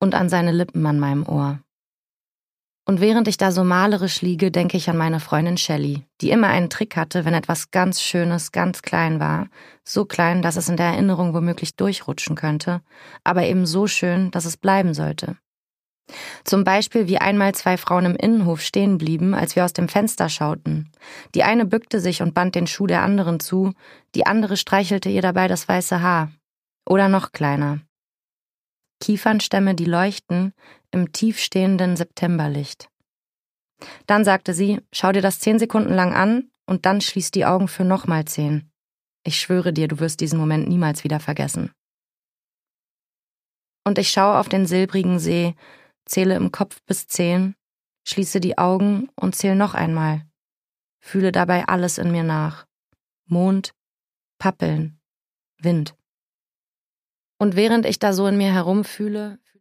und an seine Lippen an meinem Ohr. Und während ich da so malerisch liege, denke ich an meine Freundin Shelley, die immer einen Trick hatte, wenn etwas ganz Schönes, ganz klein war, so klein, dass es in der Erinnerung womöglich durchrutschen könnte, aber eben so schön, dass es bleiben sollte. Zum Beispiel, wie einmal 2 Frauen im Innenhof stehen blieben, als wir aus dem Fenster schauten. Die eine bückte sich und band den Schuh der anderen zu, die andere streichelte ihr dabei das weiße Haar. Oder noch kleiner. Kiefernstämme, die leuchten im tiefstehenden Septemberlicht. Dann sagte sie, schau dir das 10 Sekunden lang an und dann schließ die Augen für nochmal 10. Ich schwöre dir, du wirst diesen Moment niemals wieder vergessen. Und ich schaue auf den silbrigen See, zähle im Kopf bis 10, schließe die Augen und zähle noch einmal. Fühle dabei alles in mir nach. Mond, Pappeln, Wind. Und während ich da so in mir herumfühle,